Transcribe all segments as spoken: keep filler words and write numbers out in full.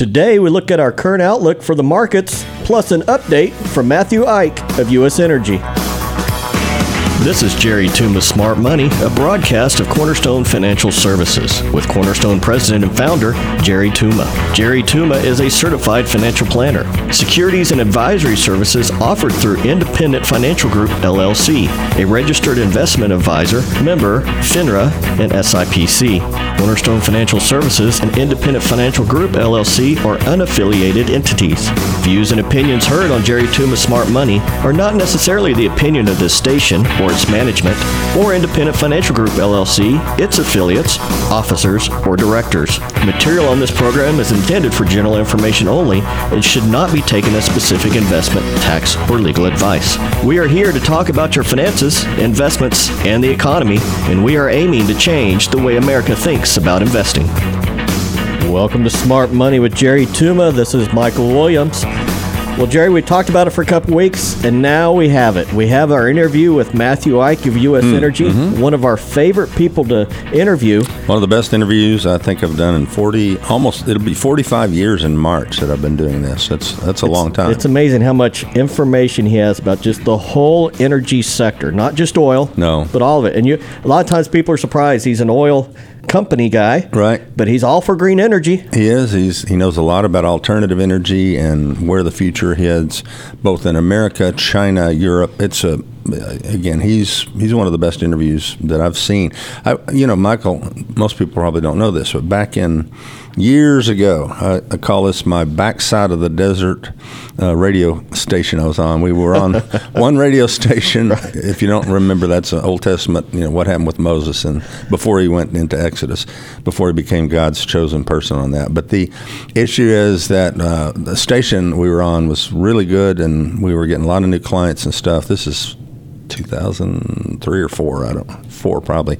Today, we look at our current outlook for the markets, plus an update from Matthew Ike of U S Energy. This is Jerry Tuma Smart Money, a broadcast of Cornerstone Financial Services with Cornerstone President and Founder Jerry Tuma. Jerry Tuma is a certified financial planner. Securities and advisory services offered through Independent Financial Group, L L C, a registered investment advisor, member, FINRA, and S I P C. Cornerstone Financial Services and Independent Financial Group, L L C, are unaffiliated entities. Views and opinions heard on Jerry Tuma Smart Money are not necessarily the opinion of this station or its management, or Independent Financial Group, L L C, its affiliates, officers, or directors. Material on this program is intended for general information only and should not be taken as specific investment, tax, or legal advice. We are here to talk about your finances, investments, and the economy, and we are aiming to change the way America thinks about investing. Welcome to Smart Money with Jerry Tuma. This is Michael Williams. Well, Jerry, we talked about it for a couple weeks, and now we have it. We have our interview with Matthew Ike of U S Mm, Energy, mm-hmm. one of our favorite people to interview. One of the best interviews I think I've done in forty, almost, it'll be forty-five years in March that I've been doing this. That's that's a it's, long time. It's amazing how much information he has about just the whole energy sector, not just oil, no, but all of it. And you, a lot of times people are surprised he's an oil company guy, right? But he's all for green energy. He is. He's he knows a lot about alternative energy and where the future heads, both in America, China, Europe. It's a again, he's he's one of the best interviews that I've seen. I, you know, Michael, most people probably don't know this, but back in years ago, I, I call this my backside of the desert uh, radio station I was on. We were on one radio station. Right. If you don't remember, that's an Old Testament, you know, what happened with Moses and before he went into Exodus, before he became God's chosen person on that. But the issue is that uh, the station we were on was really good, and we were getting a lot of new clients and stuff. This is two thousand three or four, I don't know, four probably.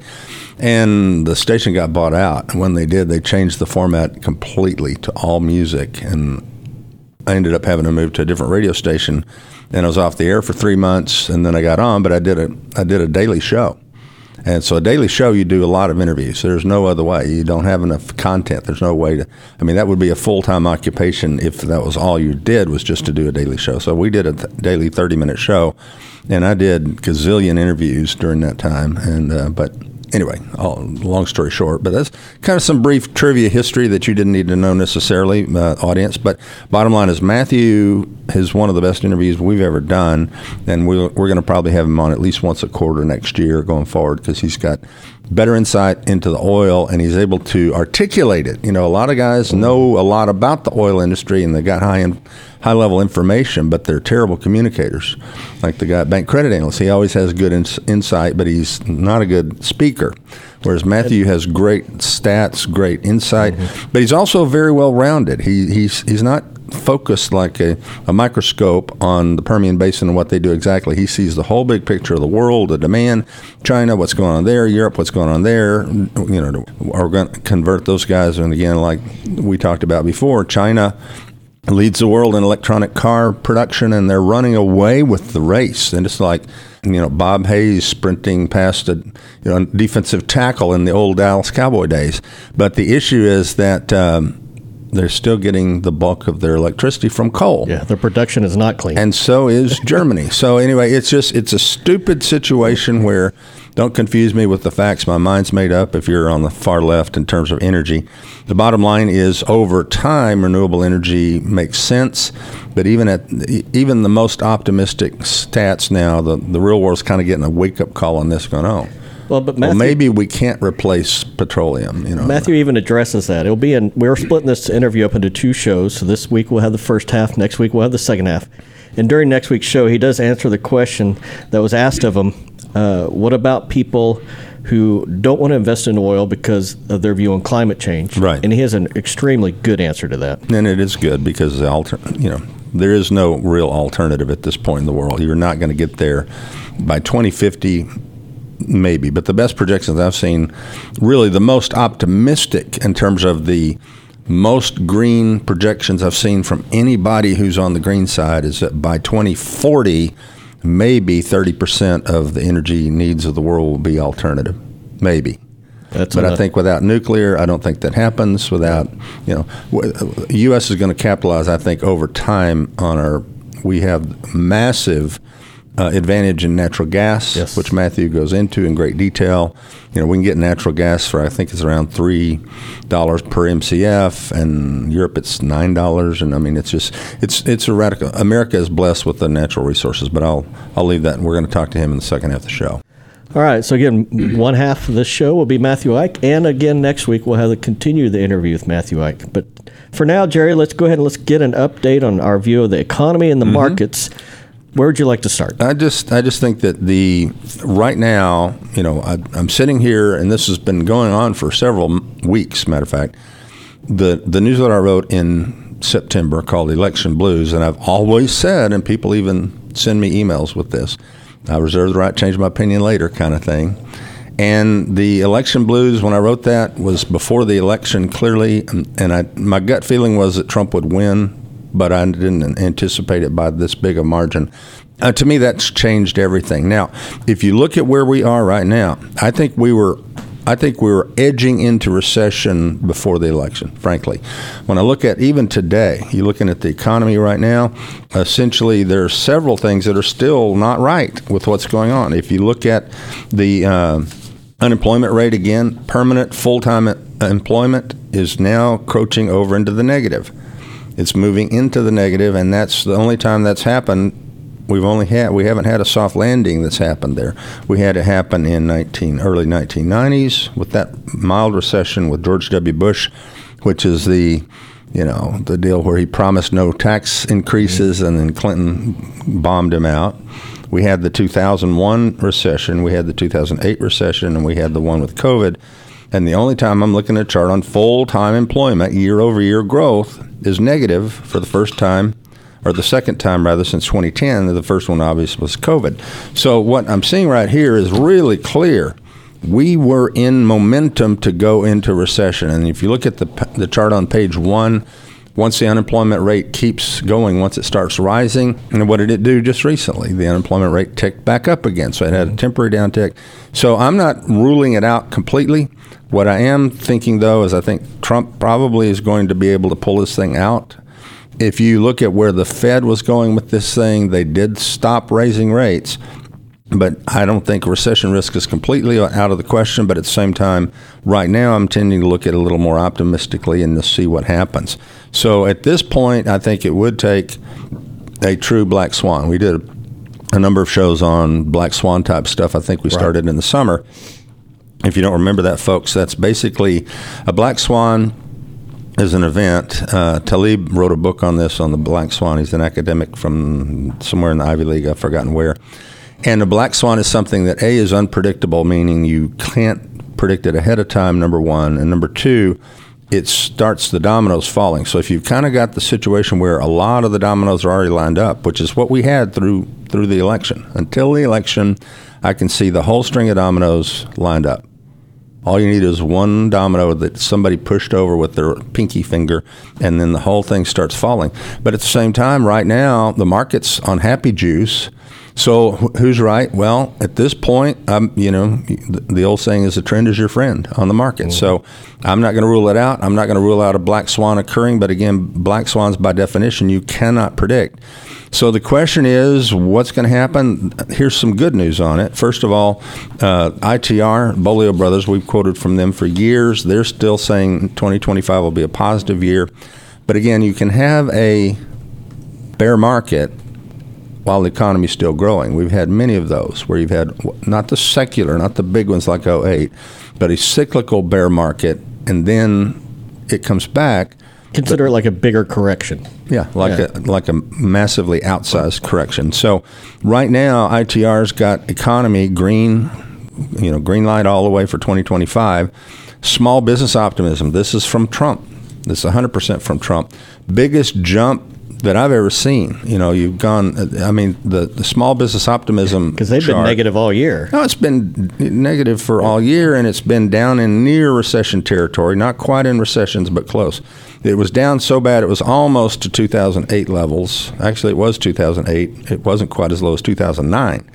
And the station got bought out. And when they did, they changed the format completely to all music. And I ended up having to move to a different radio station. And I was off the air for three months, and then I got on, but I did a I did a daily show. And so a daily show, you do a lot of interviews. There's no other way. You don't have enough content. There's no way to, I mean, that would be a full-time occupation if that was all you did was just to do a daily show. So we did a th- daily thirty-minute show, and I did gazillion interviews during that time. And uh, but anyway, all, long story short, but that's kind of some brief trivia history that you didn't need to know necessarily, uh, audience. But bottom line is Matthew is one of the best interviews we've ever done, and we're, we're going to probably have him on at least once a quarter next year going forward because he's got better insight into the oil, and he's able to articulate it. You know, a lot of guys know a lot about the oil industry, and they got high in, high-level information, but they're terrible communicators. Like the guy at Bank Credit Analyst, he always has good ins- insight, but he's not a good speaker. Whereas Matthew has great stats, great insight, mm-hmm. but he's also very well-rounded. He, he's he's not focused like a, a microscope on the Permian Basin and what they do exactly. He sees the whole big picture of the world, the demand, China, what's going on there, Europe, what's going on there. You know, are we going to convert those guys? And again, like we talked about before, China leads the world in electronic car production, and they're running away with the race. And it's like, you know, Bob Hayes sprinting past a you know, defensive tackle in the old Dallas Cowboy days. But the issue is that um, they're still getting the bulk of their electricity from coal. Yeah, their production is not clean. And so is Germany. So anyway, it's just, it's a stupid situation where, don't confuse me with the facts. My mind's made up if you're on the far left in terms of energy. The bottom line is over time, renewable energy makes sense. But even at even the most optimistic stats now, the, the real world's kind of getting a wake-up call on this going, oh, well, but Matthew, well, maybe we can't replace petroleum. You know, Matthew even addresses that. It'll be in. We're splitting this interview up into two shows. So this week we'll have the first half. Next week we'll have the second half. And during next week's show, he does answer the question that was asked of him. Uh, what about people who don't want to invest in oil because of their view on climate change? Right. And he has an extremely good answer to that. And it is good because the alter, you know, there is no real alternative at this point in the world. You're not going to get there by twenty fifty. Maybe, but the best projections I've seen, really the most optimistic in terms of the most green projections I've seen from anybody who's on the green side, is that by twenty forty, maybe thirty percent of the energy needs of the world will be alternative. Maybe. That's but enough. I think without nuclear, I don't think that happens. Without, you know, the U S is going to capitalize, I think, over time on our, we have massive uh, advantage in natural gas, yes. which Matthew goes into in great detail. You know, we can get natural gas for, I think it's around three dollars per M C F, and Europe it's nine dollars. And I mean, it's just, it's it's a radical. America is blessed with the natural resources, but I'll I'll leave that, and we're going to talk to him in the second half of the show. All right. So again, one half of this show will be Matthew Ike, and again next week we'll have to continue the interview with Matthew Ike. But for now, Jerry, let's go ahead and let's get an update on our view of the economy and the mm-hmm. markets. Where would you like to start? I just I just think that the right now, you know, I, I'm sitting here, and this has been going on for several weeks. Matter of fact, the the newsletter I wrote in September called Election Blues, and I've always said, and people even send me emails with this, I reserve the right to change my opinion later kind of thing. And the Election Blues, when I wrote that, was before the election clearly, and I my gut feeling was that Trump would win, but I didn't anticipate it by this big a margin. Uh, to me, that's changed everything. Now, if you look at where we are right now, I think we were, I think we were edging into recession before the election. Frankly, when I look at even today, you're looking at the economy right now. Essentially, there are several things that are still not right with what's going on. If you look at the uh, unemployment rate again, permanent full-time employment is now crouching over into the negative. It's moving into the negative, and that's the only time that's happened. We've only had we haven't had a soft landing that's happened there. We had it happen in nineteen early nineteen nineties with that mild recession with George W. Bush, which is the you know the deal where he promised no tax increases, and then Clinton bombed him out. We had the two thousand one recession, we had the two thousand eight recession, and we had the one with COVID. And the only time I'm looking at a chart on full-time employment, year-over-year growth, is negative for the first time, or the second time, rather, since twenty ten. The first one, obviously, was COVID. So what I'm seeing right here is really clear. We were in momentum to go into recession. And if you look at the the chart on page one, once the unemployment rate keeps going, once it starts rising, and what did it do just recently? The unemployment rate ticked back up again. So it had a temporary downtick. So I'm not ruling it out completely. What I am thinking, though, is I think Trump probably is going to be able to pull this thing out. If you look at where the Fed was going with this thing, they did stop raising rates. But I don't think recession risk is completely out of the question. But at the same time, right now, I'm tending to look at it a little more optimistically and to see what happens. So at this point, I think it would take a true black swan. We did a number of shows on black swan type stuff. I think we started right. in the summer. If you don't remember that, folks, that's basically a black swan is an event. Uh, Taleb wrote a book on this, on the black swan. He's an academic from somewhere in the Ivy League. I've forgotten where. And a black swan is something that, A, is unpredictable, meaning you can't predict it ahead of time, number one. And number two, it starts the dominoes falling. So if you've kind of got the situation where a lot of the dominoes are already lined up, which is what we had through through the election. Until the election, I can see the whole string of dominoes lined up. All you need is one domino that somebody pushed over with their pinky finger, and then the whole thing starts falling. But at the same time, right now, the market's on happy juice. So who's right? Well, at this point, I'm, you know, the old saying is the trend is your friend on the market. Mm-hmm. So I'm not going to rule it out. I'm not going to rule out a black swan occurring. But again, black swans, by definition, you cannot predict. So the question is, what's going to happen? Here's some good news on it. First of all, uh, I T R, Bolio Brothers, we've quoted from them for years. They're still saying twenty twenty-five will be a positive year. But again, you can have a bear market while the economy is still growing. We've had many of those where you've had not the secular, not the big ones like oh eight, but a cyclical bear market, and then it comes back. Consider it like a bigger correction. Yeah, like yeah. a like a massively outsized correction. So right now, I T R's got economy green, you know, green light all the way for twenty twenty-five. Small business optimism. This is from Trump. This is one hundred percent from Trump. Biggest jump that I've ever seen. You know, you've gone, I mean, the, the small business optimism because they've chart, been negative all year. No, it's been negative for all year, and it's been down in near recession territory, not quite in recessions, but close. It was down so bad it was almost to two thousand eight levels. Actually, it was two thousand eight. It wasn't quite as low as two thousand nine.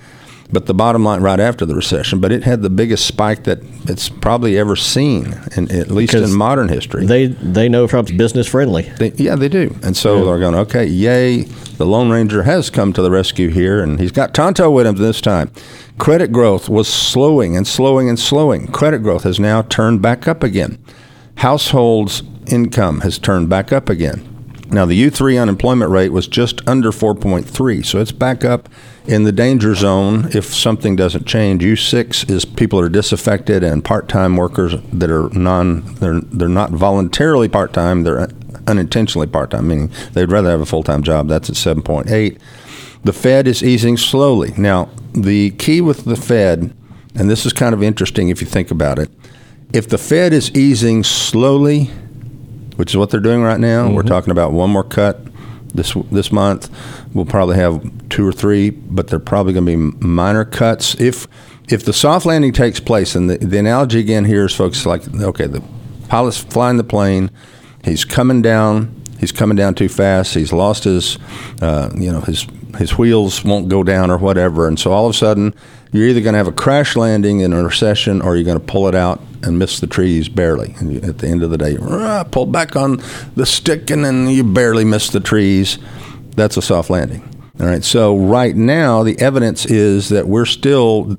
but the bottom line right after the recession. But it had the biggest spike that it's probably ever seen, in, at least because in modern history. They they know Trump's business friendly. They, yeah, they do. And so yeah. they're going, okay, yay, the Lone Ranger has come to the rescue here, and he's got Tonto with him this time. Credit growth was slowing and slowing and slowing. Credit growth has now turned back up again. Households' income has turned back up again. Now, the U three unemployment rate was just under four point three, so it's back up in the danger zone if something doesn't change. U six is people are disaffected and part-time workers that are non, they're, they're not voluntarily part-time, they're unintentionally part-time, meaning they'd rather have a full-time job. That's at seven point eight. The Fed is easing slowly. Now, the key with the Fed, and this is kind of interesting if you think about it, if the Fed is easing slowly, which is what they're doing right now, mm-hmm. we're talking about one more cut this this month. We'll probably have two or three, but they're probably going to be minor cuts. If if the soft landing takes place, and the, the analogy again here is folks like, okay, the pilot's flying the plane, he's coming down, he's coming down too fast, he's lost his, uh, you know, his his wheels won't go down or whatever, and so all of a sudden you're either going to have a crash landing in a recession or you're going to pull it out and miss the trees barely. And you, at the end of the day, rah, pull back on the stick and then you barely miss the trees. That's a soft landing. All right. So right now, the evidence is that we're still,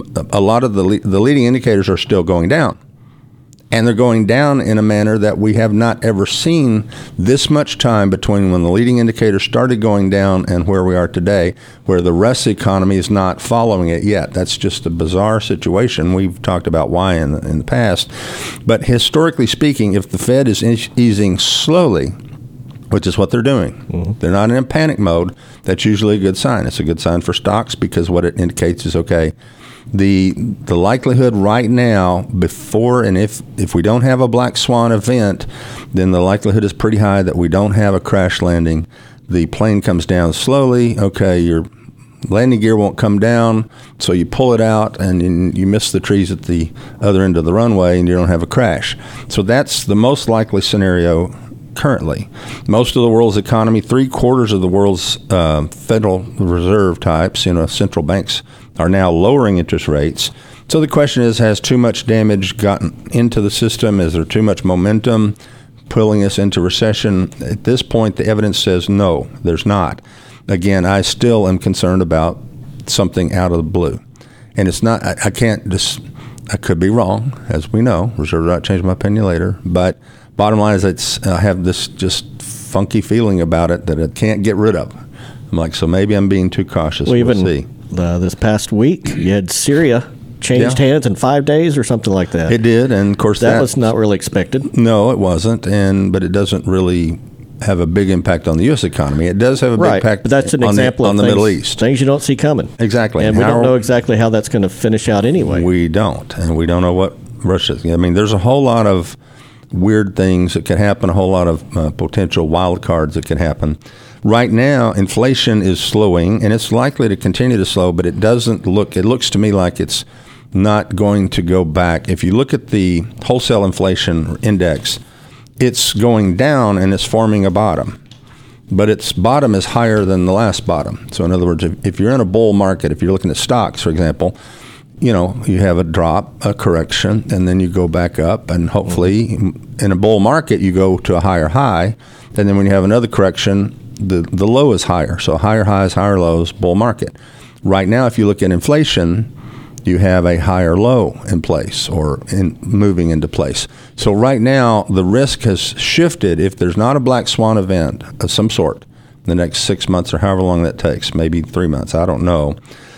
a lot of the the leading indicators are still going down. And they're going down in a manner that we have not ever seen this much time between when the leading indicators started going down and where we are today, where the rest of the economy is not following it yet. That's just a bizarre situation. We've talked about why in the, in the past. But historically speaking, if the Fed is easing slowly, which is what they're doing, mm-hmm. they're not in a panic mode, that's usually a good sign. It's a good sign for stocks because what it indicates is, okay, The the likelihood right now, before and if, if we don't have a black swan event, then the likelihood is pretty high that we don't have a crash landing. The plane comes down slowly. Okay, your landing gear won't come down, so you pull it out and you miss the trees at the other end of the runway and you don't have a crash. So that's the most likely scenario currently. Most of the world's economy, three quarters of the world's uh, Federal Reserve types, you know, central banks, are now lowering interest rates. So the question is, has too much damage gotten into the system? Is there too much momentum pulling us into recession? At this point, the evidence says no, there's not. Again, I still am concerned about something out of the blue. And it's not, I, I can't just, I could be wrong, as we know. Reserve right, change my opinion later. But bottom line is it's, I have this just funky feeling about it that I can't get rid of. I'm like, so maybe I'm being too cautious. Well, we'll even see. Uh, this past week, you had Syria changed yeah. hands in five days or something like that. It did, and of course that was not really expected. No, it wasn't, and but it doesn't really have a big impact on the U S economy. It does have a big right, impact but that's an on, example the, of on the things, Middle East. Things you don't see coming. Exactly. And how, we don't know exactly how that's going to finish out anyway. We don't, and we don't know what Russia's. I mean, there's a whole lot of weird things that could happen, a whole lot of uh, potential wild cards that could happen. Right now, inflation is slowing, and it's likely to continue to slow, but it doesn't look, it looks to me like it's not going to go back. If you look at the wholesale inflation index, it's going down and it's forming a bottom. But its bottom is higher than the last bottom. So in other words, if, if you're in a bull market, if you're looking at stocks, for example, you know, you have a drop, a correction, and then you go back up, and hopefully in a bull market, you go to a higher high. And then when you have another correction, the, the low is higher. So higher highs, higher lows, bull market. Right now, if you look at inflation, you have a higher low in place or in moving into place. So right now, the risk has shifted. If there's not a black swan event of some sort in the next six months or however long that takes, maybe three months, I don't know,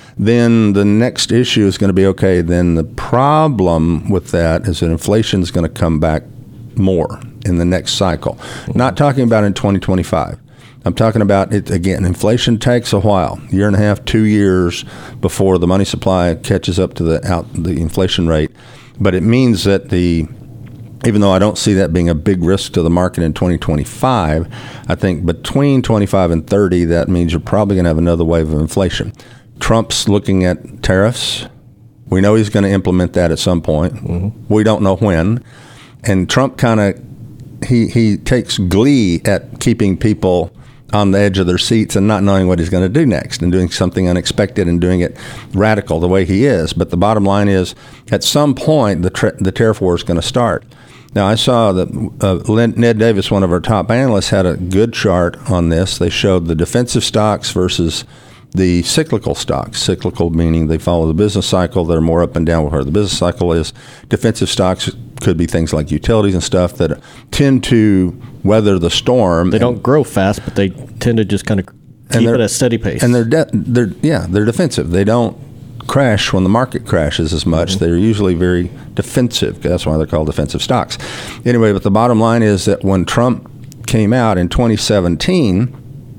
then the next issue is going to be, okay, then the problem with that is that inflation is going to come back more in the next cycle. Mm-hmm. Not talking about in twenty twenty-five. I'm talking about it again. Inflation takes a while, year and a half, two years before the money supply catches up to the out the inflation rate. But it means that the, even though I don't see that being a big risk to the market in twenty twenty-five, I think between twenty-five and thirty, that means you're probably going to have another wave of inflation. Trump's looking at tariffs. We know he's going to implement that at some point. Mm-hmm. We don't know when. And Trump kind of, he, he takes glee at keeping people on the edge of their seats and not knowing what he's going to do next and doing something unexpected and doing it radical the way he is. But the bottom line is, at some point, the, tra- the tariff war is going to start. Now, I saw that uh, Ned Davis, one of our top analysts, had a good chart on this. They showed the defensive stocks versus the cyclical stocks. Cyclical meaning they follow the business cycle. They're more up and down where the business cycle is. Defensive stocks could be things like utilities and stuff that tend to weather the storm. They don't grow fast, but they tend to just kind of keep it at a steady pace. And they're, de- they're yeah, they're defensive. They don't crash when the market crashes as much. Mm-hmm. They're usually very defensive. That's why they're called defensive stocks. Anyway, but the bottom line is that when Trump came out in twenty seventeen,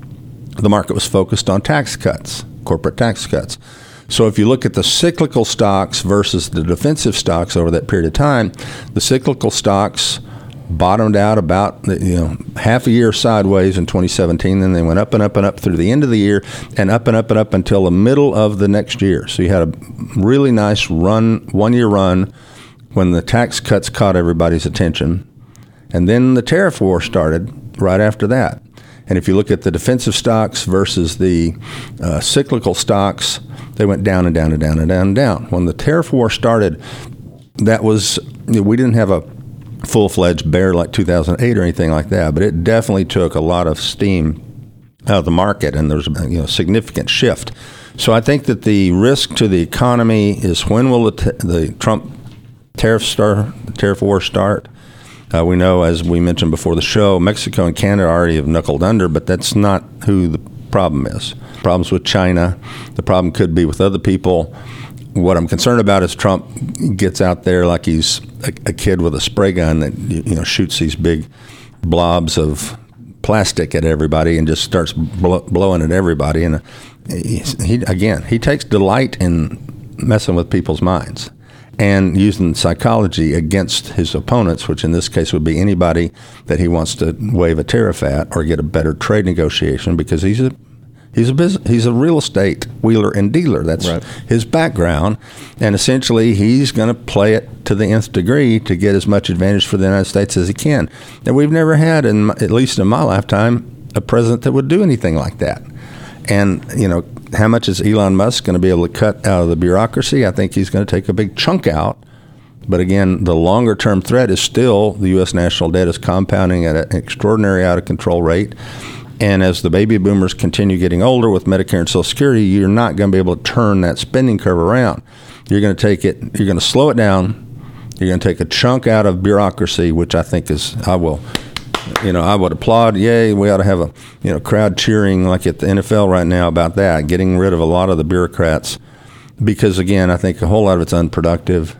the market was focused on tax cuts, corporate tax cuts. So if you look at the cyclical stocks versus the defensive stocks over that period of time, the cyclical stocks bottomed out about you know half a year sideways in twenty seventeen. Then they went up and up and up through the end of the year and up and up and up until the middle of the next year. So you had a really nice run, one-year run when the tax cuts caught everybody's attention. And then the tariff war started right after that. And if you look at the defensive stocks versus the uh, cyclical stocks, they went down and down and down and down and down. When the tariff war started, that was, you know, we didn't have a full-fledged bear like two thousand eight or anything like that, but it definitely took a lot of steam out of the market, and there's a you know, significant shift. So I think that the risk to the economy is, when will the, t- the Trump tariff start, the tariff war start? Uh, we know, as we mentioned before the show, Mexico and Canada already have knuckled under, but that's not who the problem is. Problems with China. The problem could be with other people. What I'm concerned about is Trump gets out there like he's a, a kid with a spray gun that you know shoots these big blobs of plastic at everybody and just starts blow, blowing at everybody. And he, he again, he takes delight in messing with people's minds and using psychology against his opponents, which in this case would be anybody that he wants to wave a tariff at or get a better trade negotiation, because he's a he's a business, he's a real estate wheeler and dealer. That's right. His background, and essentially he's going to play it to the nth degree to get as much advantage for the United States as he can. And we've never had, in my, at least in my lifetime, a president that would do anything like that. And, you know, how much is Elon Musk going to be able to cut out of the bureaucracy? I think he's going to take a big chunk out. But again, the longer-term threat is still the U S national debt is compounding at an extraordinary out-of-control rate. And as the baby boomers continue getting older with Medicare and Social Security, you're not going to be able to turn that spending curve around. You're going to take it, you're going to slow it down. You're going to take a chunk out of bureaucracy, which I think is, I will... You know, I would applaud. Yay, we ought to have a you know crowd cheering like at the N F L right now about that, getting rid of a lot of the bureaucrats, because again, I think a whole lot of it's unproductive.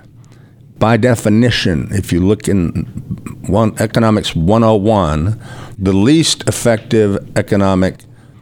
By definition, if you look in one economics one oh one, the least effective economic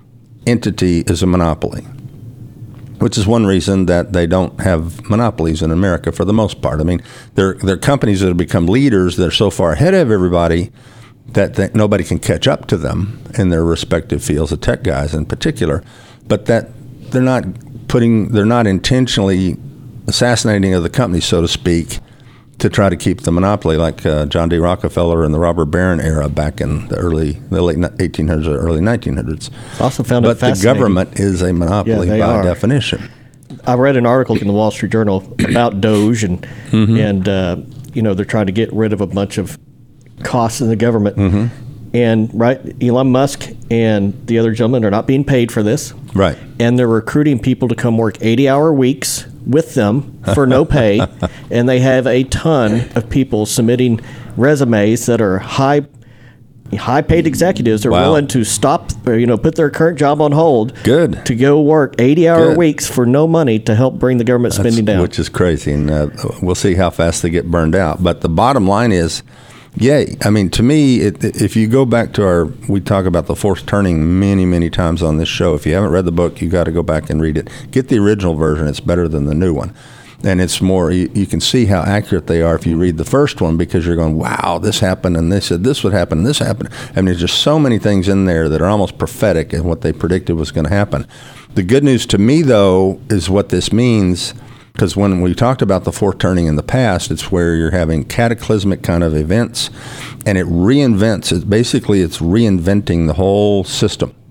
entity is a monopoly, which is one reason that they don't have monopolies in America for the most part. I mean, they're they're companies that have become leaders that are so far ahead of everybody that they, nobody can catch up to them in their respective fields, the tech guys in particular, but that they're not putting, they're not intentionally assassinating other companies, so to speak, to try to keep the monopoly, like uh, John D. Rockefeller in the Robert Baron era back in the early, the late eighteen hundreds or early nineteen hundreds. I also found but it fascinating. The government is a monopoly yeah, by are. definition. I read an article in the Wall Street Journal about Doge, and mm-hmm. and uh, you know they're trying to get rid of a bunch of costs in the government. Mm-hmm. And right, Elon Musk and the other gentleman are not being paid for this. Right. And they're recruiting people to come work eighty-hour weeks with them for no pay. And they have a ton of people submitting resumes that are high high-paid executives. They're wow. willing to stop, or, you know, put their current job on hold. Good. To go work eighty-hour weeks for no money to help bring the government That's, spending down. Which is crazy. And uh, we'll see how fast they get burned out. But the bottom line is, yay. I mean, to me, it, if you go back to our, we talk about the fourth turning many, many times on this show. If you haven't read the book, you got to go back and read it. Get the original version. It's better than the new one. And it's more, you, you can see how accurate they are if you read the first one, because you're going, wow, this happened, and they said this would happen, and this happened. I mean, there's just so many things in there that are almost prophetic in what they predicted was going to happen. The good news to me, though, is what this means. Because when we talked about the fourth turning in the past, it's where you're having cataclysmic kind of events, and it reinvents. It basically, it's reinventing the whole system.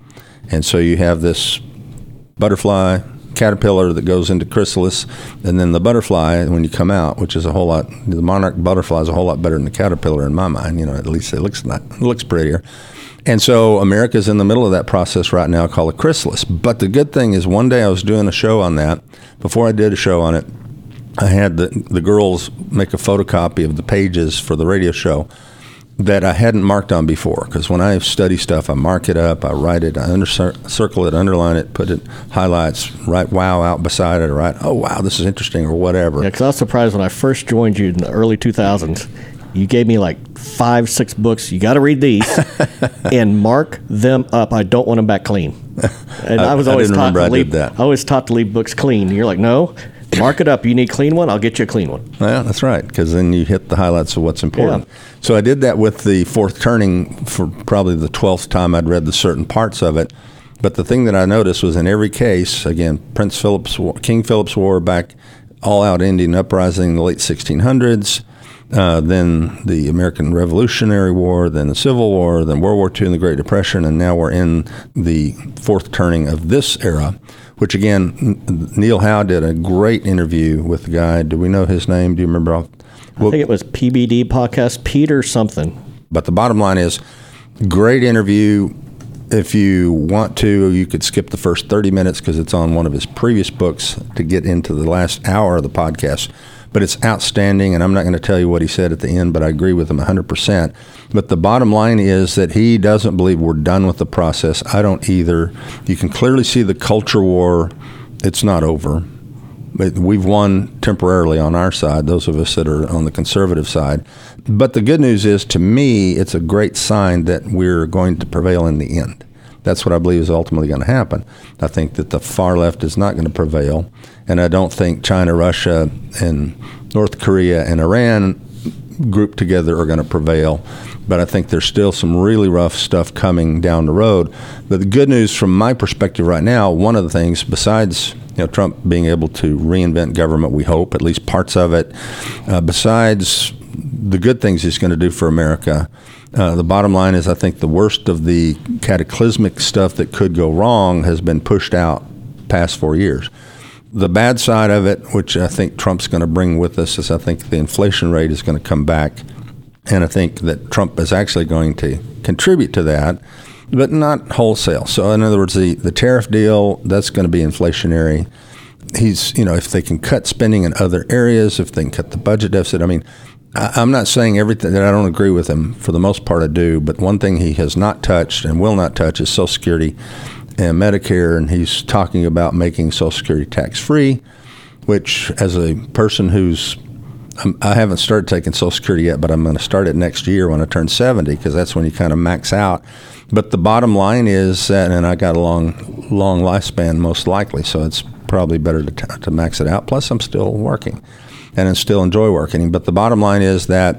And so you have this butterfly, caterpillar that goes into chrysalis, and then the butterfly when you come out, which is a whole lot, the monarch butterfly is a whole lot better than the caterpillar in my mind. You know, at least it looks not, it looks prettier. And so America's in the middle of that process right now called a chrysalis. But the good thing is one day I was doing a show on that. Before I did a show on it, I had the, the girls make a photocopy of the pages for the radio show that I hadn't marked on before. Because when I study stuff, I mark it up, I write it, I under, circle it, underline it, put it, highlights, write wow out beside it, or write, oh, wow, this is interesting, or whatever. Yeah, because I was surprised when I first joined you in the early two thousands. You gave me like five, six books. You got to read these and mark them up. I don't want them back clean. And I, I was always I taught to I leave. that. I always taught to leave books clean. And you're like, no, mark it up. You need a clean one. I'll get you a clean one. Yeah, that's right. Because then you hit the highlights of what's important. Yeah. So I did that with the Fourth Turning for probably the twelfth time I'd read the certain parts of it. But the thing that I noticed was in every case, again, Prince Philip's War, King Philip's War, back all out Indian uprising in the late sixteen hundreds. Uh, then the American Revolutionary War, then the Civil War, then World War Two and the Great Depression, and now we're in the fourth turning of this era, which again, Neil Howe did a great interview with the guy. Do we know his name? Do you remember? Well, I think it was P B D podcast, Peter something. But the bottom line is, great interview. If you want to, you could skip the first thirty minutes because it's on one of his previous books to get into the last hour of the podcast. But it's outstanding, and I'm not going to tell you what he said at the end, but I agree with him one hundred percent. But the bottom line is that he doesn't believe we're done with the process. I don't either. You can clearly see the culture war. It's not over. But we've won temporarily on our side, those of us that are on the conservative side. But the good news is, to me, it's a great sign that we're going to prevail in the end. That's what I believe is ultimately going to happen. I think that the far left is not going to prevail, and I don't think China, Russia, and North Korea and Iran grouped together are going to prevail. But I think there's still some really rough stuff coming down the road. But the good news from my perspective right now, one of the things, besides you know Trump being able to reinvent government, we hope, at least parts of it, uh, besides the good things he's going to do for America, Uh, the bottom line is I think the worst of the cataclysmic stuff that could go wrong has been pushed out past four years. The bad side of it, which I think Trump's going to bring with us, is I think the inflation rate is going to come back. And I think that Trump is actually going to contribute to that, but not wholesale. So in other words, the, the tariff deal, that's going to be inflationary. He's, you know, if they can cut spending in other areas, if they can cut the budget deficit, I mean, I'm not saying everything that I don't agree with him. For the most part, I do. But one thing he has not touched and will not touch is Social Security and Medicare. And he's talking about making Social Security tax-free, which as a person who's – I haven't started taking Social Security yet, but I'm going to start it next year when I turn seventy because that's when you kind of max out. But the bottom line is that – and I got a long, long lifespan most likely, so it's probably better to, t- to max it out. Plus, I'm still working. And I still enjoy working. But the bottom line is that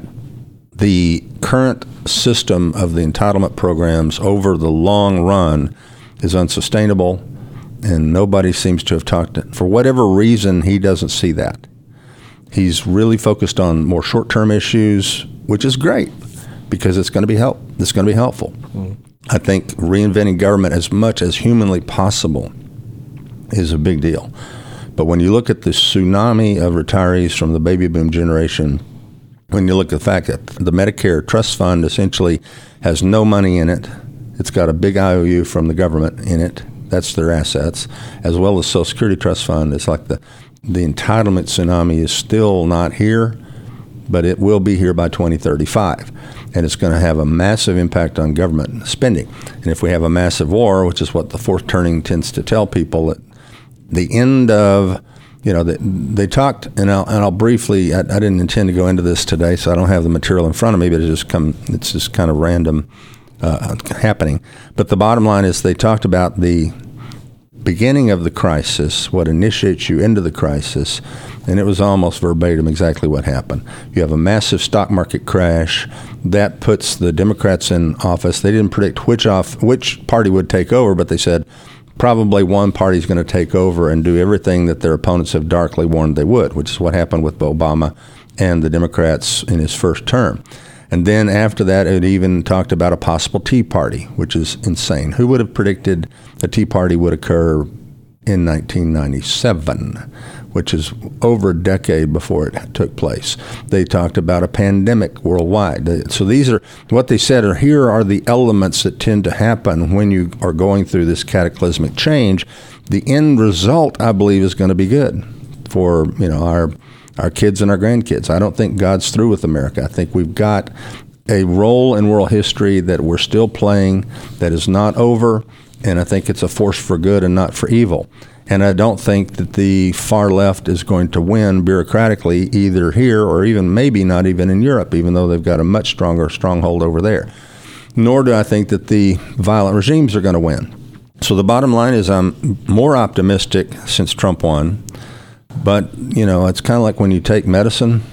the current system of the entitlement programs over the long run is unsustainable, and nobody seems to have talked to, for whatever reason, he doesn't see that. He's really focused on more short-term issues, which is great because it's going to be help. It's going to be helpful. Mm. I think reinventing government as much as humanly possible is a big deal. But when you look at the tsunami of retirees from the baby boom generation, when you look at the fact that the Medicare Trust Fund essentially has no money in it, it's got a big I O U from the government in it, that's their assets, as well as Social Security Trust Fund. It's like the, the entitlement tsunami is still not here, but it will be here by twenty thirty-five. And it's going to have a massive impact on government spending. And if we have a massive war, which is what the fourth turning tends to tell people, that the end of, you know, they, they talked, and I'll, and I'll briefly, I, I didn't intend to go into this today, so I don't have the material in front of me, but it's just come, it's just kind of random uh, happening. But the bottom line is they talked about the beginning of the crisis, what initiates you into the crisis, and it was almost verbatim exactly what happened. You have a massive stock market crash. That puts the Democrats in office. They didn't predict which off which party would take over, but they said, probably one party is going to take over and do everything that their opponents have darkly warned they would, which is what happened with Obama and the Democrats in his first term. And then after that, it even talked about a possible Tea Party, which is insane. Who would have predicted a Tea Party would occur in nineteen ninety-seven, which is over a decade before it took place? They talked about a pandemic worldwide. So these are what they said are here are the elements that tend to happen when you are going through this cataclysmic change. The end result, I believe, is going to be good for, you know, our our kids and our grandkids. I don't think God's through with America. I think we've got a role in world history that we're still playing that is not over, and I think it's a force for good and not for evil. And I don't think that the far left is going to win bureaucratically either here or even maybe not even in Europe, even though they've got a much stronger stronghold over there. Nor do I think that the violent regimes are going to win. So the bottom line is I'm more optimistic since Trump won. But, you know, it's kind of like when you take medicine,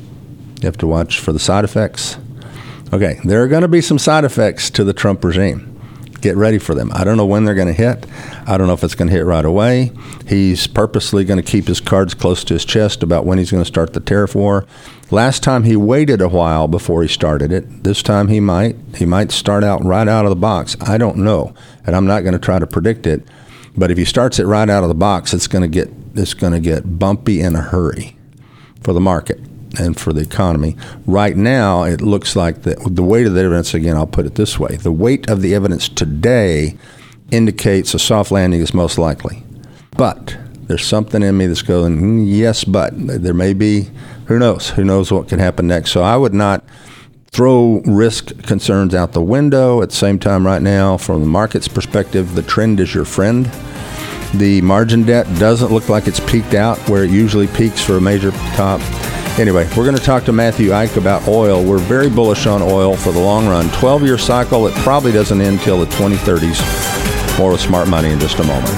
you have to watch for the side effects. Okay, there are going to be some side effects to the Trump regime. Get ready for them. I don't know when they're going to hit. I don't know if it's going to hit right away. He's purposely going to keep his cards close to his chest about when he's going to start the tariff war. Last time he waited a while before he started it. This time he might. He might start out right out of the box. I don't know, and I'm not going to try to predict it. But if he starts it right out of the box, it's going to get it's going to get bumpy in a hurry for the market and for the economy. Right now, it looks like the, the weight of the evidence, again, I'll put it this way. The weight of the evidence today indicates a soft landing is most likely. But there's something in me that's going, mm, yes, but. There may be, who knows? Who knows what can happen next? So I would not throw risk concerns out the window. At the same time, right now, from the market's perspective, the trend is your friend. The margin debt doesn't look like it's peaked out where it usually peaks for a major top. Anyway, we're going to talk to Matthew Ike about oil. We're very bullish on oil for the long run. twelve-year cycle, it probably doesn't end till the twenty thirties. More with Smart Money in just a moment.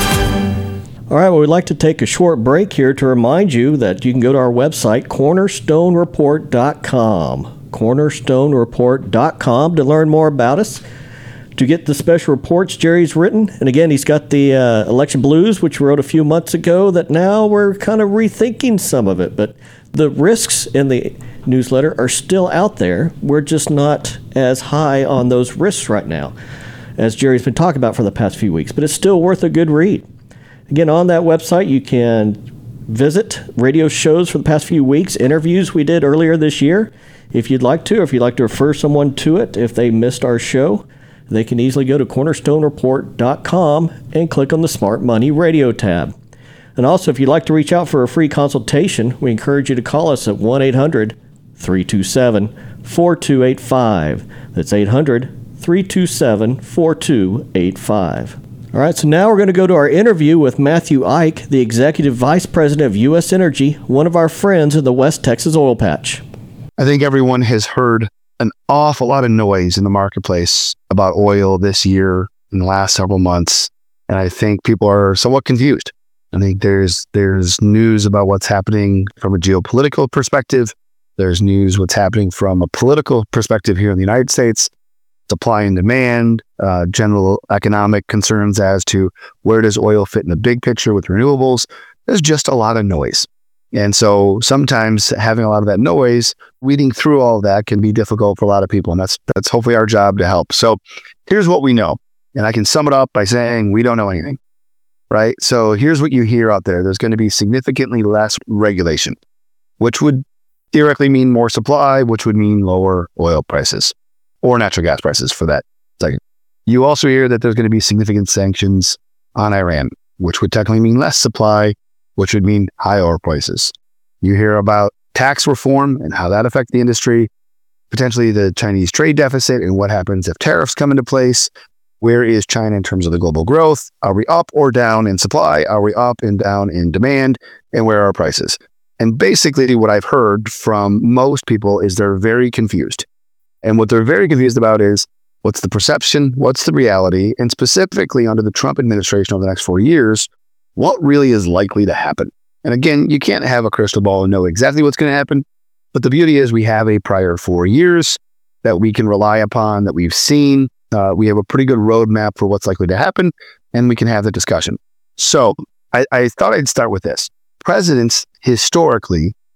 All right, well, we'd like to take a short break here to remind you that you can go to our website, cornerstone report dot com. cornerstone report dot com to learn more about us, to get the special reports Jerry's written. And again, he's got the uh, Election Blues, which we wrote a few months ago, that now we're kind of rethinking some of it. But the risks in the newsletter are still out there. We're just not as high on those risks right now, as Jerry's been talking about for the past few weeks. But it's still worth a good read. Again, on that website, you can visit radio shows for the past few weeks, interviews we did earlier this year. If you'd like to, or if you'd like to refer someone to it, if they missed our show, they can easily go to cornerstone report dot com and click on the Smart Money Radio tab. And also, if you'd like to reach out for a free consultation, we encourage you to call us at one eight hundred three two seven four two eight five. That's eight hundred three two seven four two eight five. All right, so now we're going to go to our interview with Matthew Ike, the Executive Vice President of U S Energy, one of our friends in the West Texas oil patch. I think everyone has heard an awful lot of noise in the marketplace about oil this year in the last several months, and I think people are somewhat confused. I think there's there's news about what's happening from a geopolitical perspective. There's news what's happening from a political perspective here in the United States, supply and demand, uh, general economic concerns as to where does oil fit in the big picture with renewables. There's just a lot of noise. And so sometimes having a lot of that noise, weeding through all of that can be difficult for a lot of people. And that's that's hopefully our job to help. So here's what we know. And I can sum it up by saying we don't know anything, right? So here's what you hear out there. There's going to be significantly less regulation, which would theoretically mean more supply, which would mean lower oil prices or natural gas prices for that second. You also hear that there's going to be significant sanctions on Iran, which would technically mean less supply, which would mean high oil prices. You hear about tax reform and how that affects the industry, potentially the Chinese trade deficit and what happens if tariffs come into place. Where is China in terms of the global growth? Are we up or down in supply? Are we up and down in demand? And where are our prices? And basically what I've heard from most people is they're very confused. And what they're very confused about is what's the perception? What's the reality? And specifically under the Trump administration over the next four years, what really is likely to happen? And again, you can't have a crystal ball and know exactly what's going to happen. But the beauty is we have a prior four years that we can rely upon, that we've seen. Uh, we have a pretty good roadmap for what's likely to happen, and we can have the discussion. So I, I thought I'd start with this. Presidents historically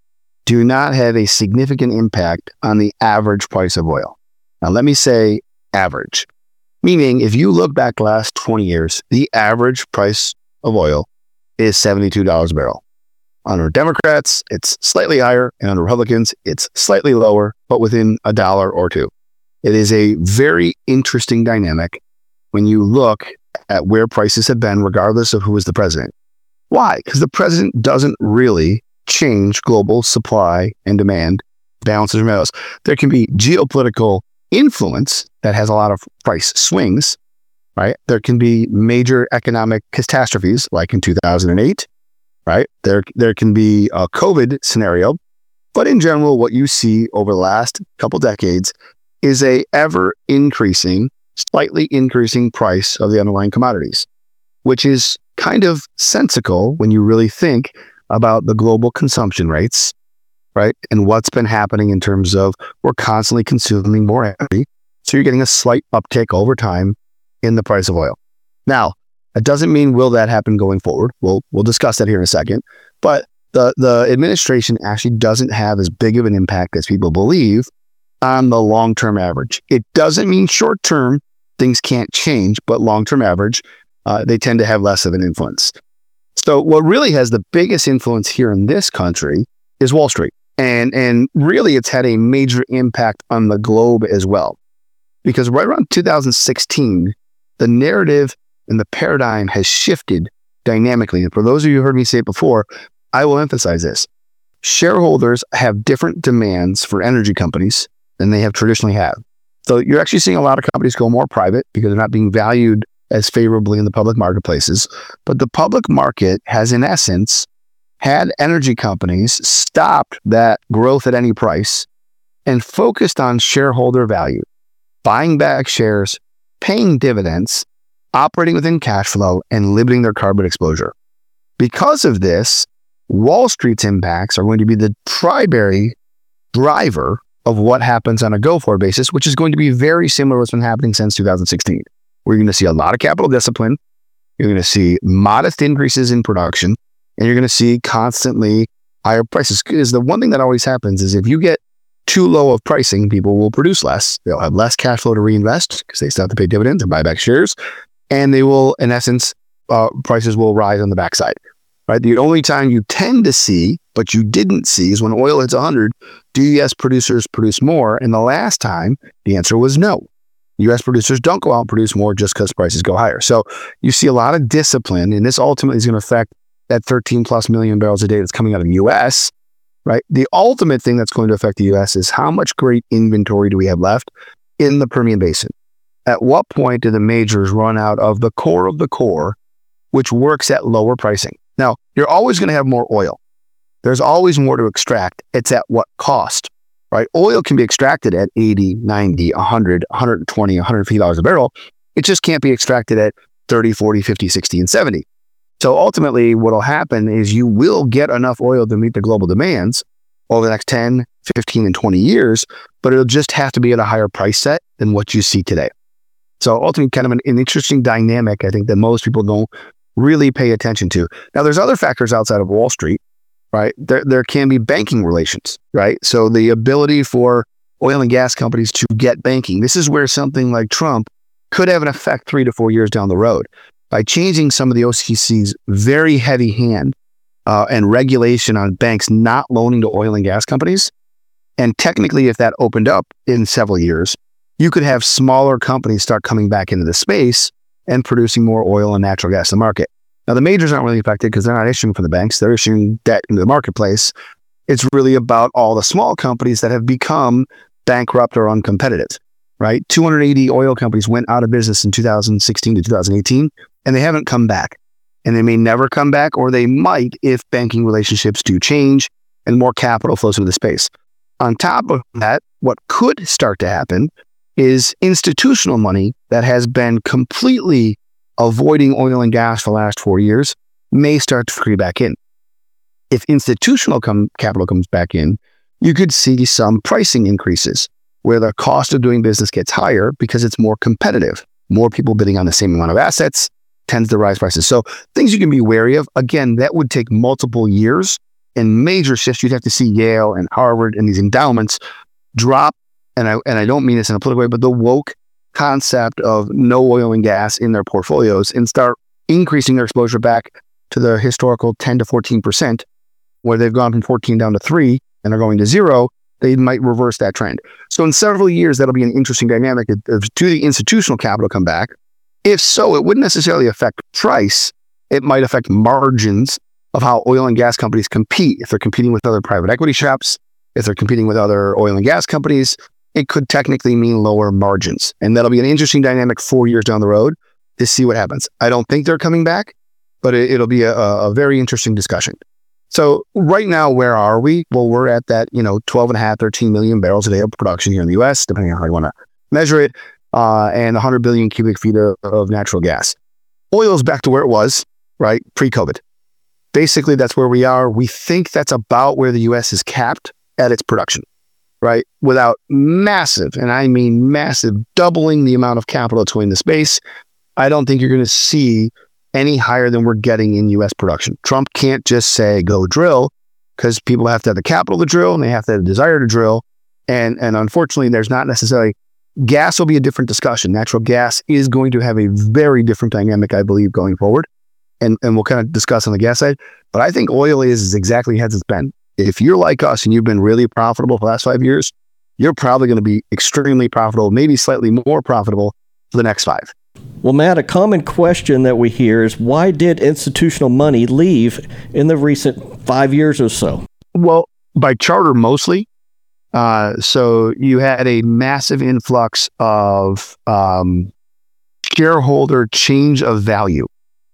do not have a significant impact on the average price of oil. Now, let me say average, meaning if you look back the last twenty years, the average price of oil is seventy-two dollars a barrel. Under Democrats, it's slightly higher, and under Republicans, it's slightly lower, but within a dollar or two. It is a very interesting dynamic when you look at where prices have been, regardless of who is the president. Why? Because the president doesn't really change global supply and demand balances or metals. There can be geopolitical influence that has a lot of price swings, right? There can be major economic catastrophes like in two thousand eight, right? There, there can be a COVID scenario, but in general, what you see over the last couple decades is a ever increasing, slightly increasing price of the underlying commodities, which is kind of sensical when you really think about the global consumption rates, right? And what's been happening in terms of we're constantly consuming more energy. So you're getting a slight uptick over time in the price of oil. Now, that doesn't mean will that happen going forward. We'll we'll discuss that here in a second. But the, the administration actually doesn't have as big of an impact as people believe on the long-term average. It doesn't mean short-term things can't change, but long-term average, uh, they tend to have less of an influence. So what really has the biggest influence here in this country is Wall Street. And, and really it's had a major impact on the globe as well. Because right around two thousand sixteen, the narrative and the paradigm has shifted dynamically. And for those of you who heard me say it before, I will emphasize this. Shareholders have different demands for energy companies than they have traditionally had. So you're actually seeing a lot of companies go more private because they're not being valued as favorably in the public marketplaces. But the public market has, in essence, had energy companies stopped that growth at any price and focused on shareholder value, buying back shares, paying dividends, operating within cash flow, and limiting their carbon exposure. Because of this, Wall Street's impacts are going to be the primary driver of what happens on a go-forward basis, which is going to be very similar to what's been happening since two thousand sixteen. We're going to see a lot of capital discipline. You're going to see modest increases in production, and you're going to see constantly higher prices. Because the one thing that always happens is if you get too low of pricing, people will produce less. They'll have less cash flow to reinvest because they still have to pay dividends and buy back shares. And they will, in essence, uh, prices will rise on the backside, right? The only time you tend to see, but you didn't see, is when oil hits one hundred, do U S producers produce more? And the last time, the answer was no. U S producers don't go out and produce more just because prices go higher. So you see a lot of discipline, and this ultimately is going to affect that thirteen plus million barrels a day that's coming out of the U S, right? The ultimate thing that's going to affect the U S is how much great inventory do we have left in the Permian Basin? At what point do the majors run out of the core of the core, which works at lower pricing? Now, you're always going to have more oil. There's always more to extract. It's at what cost, right? Oil can be extracted at eighty, ninety, one hundred, one twenty, one hundred fifty dollars a barrel. It just can't be extracted at thirty, forty, fifty, sixty, and seventy. So ultimately, what will happen is you will get enough oil to meet the global demands over the next ten, fifteen, and twenty years, but it'll just have to be at a higher price set than what you see today. So ultimately, kind of an, an interesting dynamic, I think, that most people don't really pay attention to. Now, there's other factors outside of Wall Street, right? There, there can be banking relations, right? So the ability for oil and gas companies to get banking. This is where something like Trump could have an effect three to four years down the road. By changing some of the O C C's very heavy hand uh, and regulation on banks not loaning to oil and gas companies. And technically, if that opened up in several years, you could have smaller companies start coming back into the space and producing more oil and natural gas in the market. Now, the majors aren't really affected because they're not issuing for the banks. They're issuing debt into the marketplace. It's really about all the small companies that have become bankrupt or uncompetitive, right? two hundred eighty oil companies went out of business in two thousand sixteen to two thousand eighteen, and they haven't come back. And they may never come back, or they might if banking relationships do change and more capital flows into the space. On top of that, what could start to happen is institutional money that has been completely avoiding oil and gas for the last four years may start to creep back in. If institutional com- capital comes back in, you could see some pricing increases where the cost of doing business gets higher because it's more competitive. More people bidding on the same amount of assets tends to rise prices. So things you can be wary of. Again, that would take multiple years and major shifts, you'd have to see Yale and Harvard and these endowments drop, and I and I don't mean this in a political way, but the woke concept of no oil and gas in their portfolios and start increasing their exposure back to the historical ten to fourteen percent, where they've gone from fourteen down to three and are going to zero. They might reverse that trend. So in several years, that'll be an interesting dynamic. If, do the institutional capital come back? If so, it wouldn't necessarily affect price. It might affect margins of how oil and gas companies compete. If they're competing with other private equity shops, if they're competing with other oil and gas companies, it could technically mean lower margins. And that'll be an interesting dynamic four years down the road to see what happens. I don't think they're coming back, but it, it'll be a, a very interesting discussion. So right now, where are we? Well, we're at that, you know, twelve and a half, thirteen million barrels a day of production here in the U S, depending on how you want to measure it, uh, and one hundred billion cubic feet of, of natural gas. Oil is back to where it was, right? Pre-COVID. Basically, that's where we are. We think that's about where the U S is capped at its production, right? Without massive, and I mean massive, doubling the amount of capital that's going into space, I don't think you're going to see any higher than we're getting in U S production. Trump can't just say, go drill, because people have to have the capital to drill and they have to have the desire to drill. And, and unfortunately, there's not necessarily, gas will be a different discussion. Natural gas is going to have a very different dynamic, I believe, going forward. And, and we'll kind of discuss on the gas side. But I think oil is exactly as it's been. If you're like us and you've been really profitable for the last five years, you're probably going to be extremely profitable, maybe slightly more profitable for the next five. Well, Matt, a common question that we hear is, why did institutional money leave in the recent five years or so? Well, by charter mostly. Uh, so you had a massive influx of um, shareholder change of value.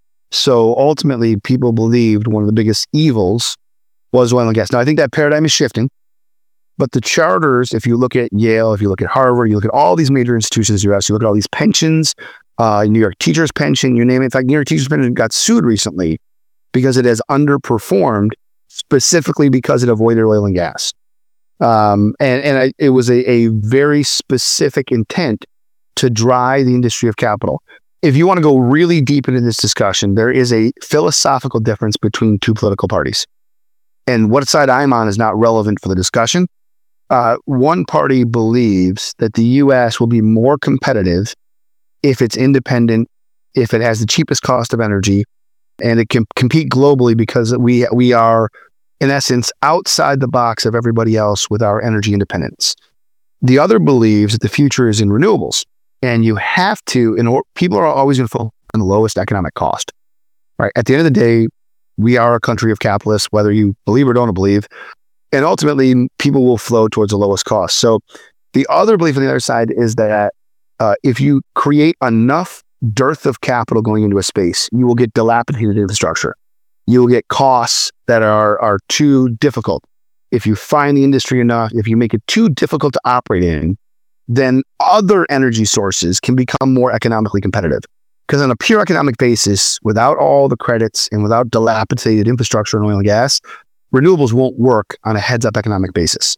So ultimately, people believed one of the biggest evils was oil and gas. Now, I think that paradigm is shifting. But the charters, if you look at Yale, if you look at Harvard, you look at all these major institutions in the U S, you look at all these pensions, uh, New York Teachers Pension, you name it. In fact, New York Teachers Pension got sued recently because it has underperformed, specifically because it avoided oil and gas. Um, and and I, it was a, a very specific intent to dry the industry of capital. If you want to go really deep into this discussion, there is a philosophical difference between two political parties. And what side I'm on is not relevant for the discussion. Uh, one party believes that the U S will be more competitive if it's independent, if it has the cheapest cost of energy, and it can compete globally because we we are, in essence, outside the box of everybody else with our energy independence. The other believes that the future is in renewables, and you have to, in or, people are always going to focus on the lowest economic cost, right? At the end of the day, we are a country of capitalists, whether you believe or don't believe, and ultimately people will flow towards the lowest cost. So the other belief on the other side is that uh, if you create enough dearth of capital going into a space, you will get dilapidated infrastructure. You will get costs that are, are too difficult. If you find the industry enough, if you make it too difficult to operate in, then other energy sources can become more economically competitive. Because on a pure economic basis, without all the credits and without dilapidated infrastructure in oil and gas, renewables won't work on a heads-up economic basis.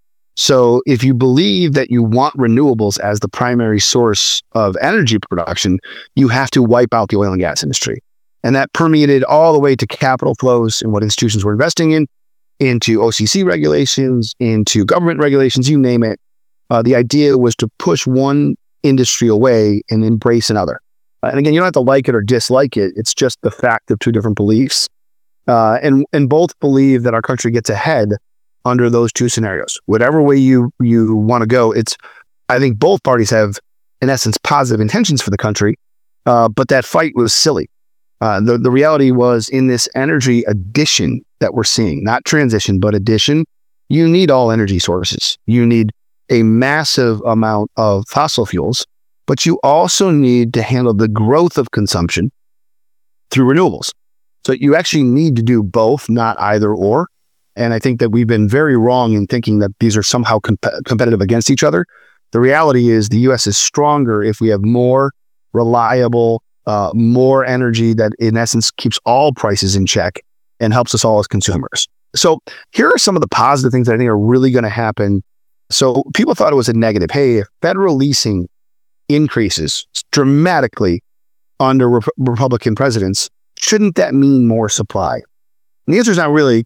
So if you believe that you want renewables as the primary source of energy production, you have to wipe out the oil and gas industry. And that permeated all the way to capital flows and what institutions were investing in, into O C C regulations, into government regulations, you name it. Uh, the idea was to push one industry away and embrace another. Uh, and again, you don't have to like it or dislike it. It's just the fact of two different beliefs. Uh, and, and both believe that our country gets ahead under those two scenarios. Whatever way you, you want to go, it's, I think both parties have, in essence, positive intentions for the country, uh, but that fight was silly. Uh, the, the reality was, in this energy addition that we're seeing, not transition, but addition, you need all energy sources. You need a massive amount of fossil fuels, but you also need to handle the growth of consumption through renewables. So you actually need to do both, not either or. And I think that we've been very wrong in thinking that these are somehow comp- competitive against each other. The reality is the U S is stronger if we have more reliable, uh, more energy that in essence keeps all prices in check and helps us all as consumers. So here are some of the positive things that I think are really going to happen. So people thought it was a negative. Hey, if federal leasing increases dramatically under Re- Republican presidents, shouldn't that mean more supply? And the answer is not really, because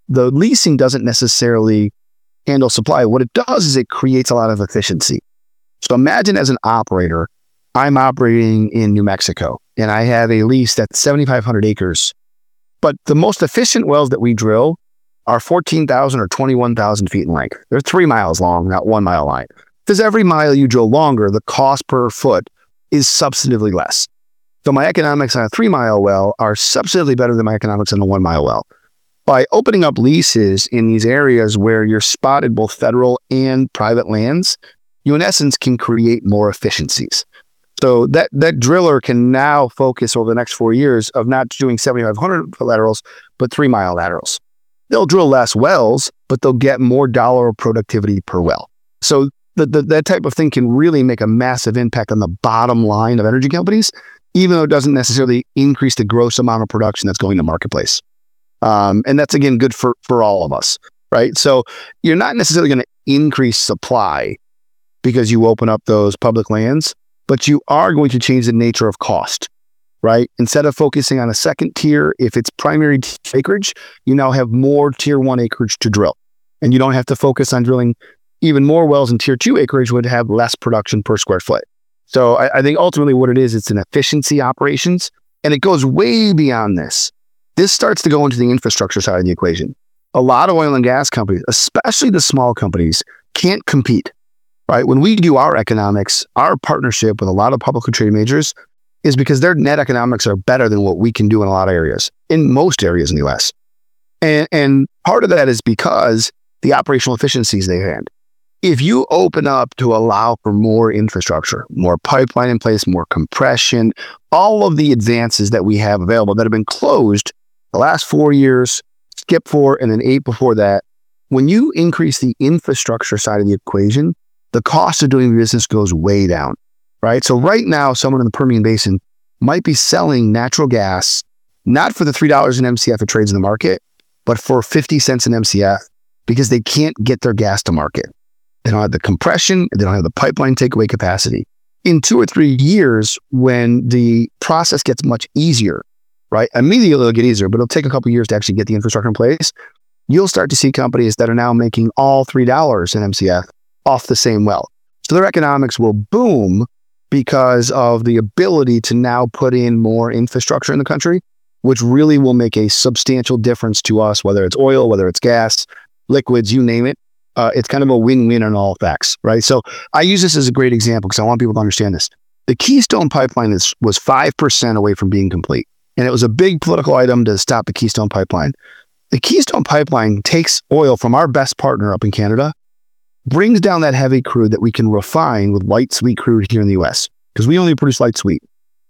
the leasing doesn't necessarily handle supply. What it does is it creates a lot of efficiency. So imagine as an operator, I'm operating in New Mexico and I have a lease that's seventy-five hundred acres, but the most efficient wells that we drill are fourteen thousand or twenty-one thousand feet in length. They're three miles long, not one mile line. Because every mile you drill longer, the cost per foot is substantively less. So my economics on a three mile well are substantively better than my economics on a one mile well. By opening up leases in these areas where you're spotted both federal and private lands, you in essence can create more efficiencies. So that, that driller can now focus over the next four years of not doing seventy-five hundred foot laterals, but three mile laterals. They'll drill less wells, but they'll get more dollar productivity per well. So the, the, that type of thing can really make a massive impact on the bottom line of energy companies, even though it doesn't necessarily increase the gross amount of production that's going to marketplace. Um, and that's, again, good for, for all of us, right? So you're not necessarily going to increase supply because you open up those public lands, but you are going to change the nature of cost, right? Instead of focusing on a second tier, if it's primary acreage, you now have more tier one acreage to drill. And you don't have to focus on drilling even more wells in tier two acreage would have less production per square foot. So I, I think ultimately what it is, it's an efficiency operations, and it goes way beyond this. This starts to go into the infrastructure side of the equation. A lot of oil and gas companies, especially the small companies, can't compete, right? When we do our economics, our partnership with a lot of publicly traded majors is because their net economics are better than what we can do in a lot of areas, in most areas in the U S. And, and part of that is because the operational efficiencies they had. If you open up to allow for more infrastructure, more pipeline in place, more compression, all of the advances that we have available that have been closed the last four years, skip four, and then eight before that, when you increase the infrastructure side of the equation, the cost of doing business goes way down, right? So right now, someone in the Permian Basin might be selling natural gas, not for the three dollars an M C F it trades in the market, but for fifty cents an M C F because they can't get their gas to market. They don't have the compression, they don't have the pipeline takeaway capacity. In two or three years, when the process gets much easier, right? Immediately it'll get easier, but it'll take a couple of years to actually get the infrastructure in place. You'll start to see companies that are now making all three dollars an M C F off the same well. So their economics will boom because of the ability to now put in more infrastructure in the country, which really will make a substantial difference to us, whether it's oil, whether it's gas, liquids, you name it. Uh, it's kind of a win-win on all facts, right? So I use this as a great example because I want people to understand this. The Keystone Pipeline is, was five percent away from being complete. And it was a big political item to stop the Keystone Pipeline. The Keystone Pipeline takes oil from our best partner up in Canada, brings down that heavy crude that we can refine with light sweet crude here in the U S because we only produce light sweet.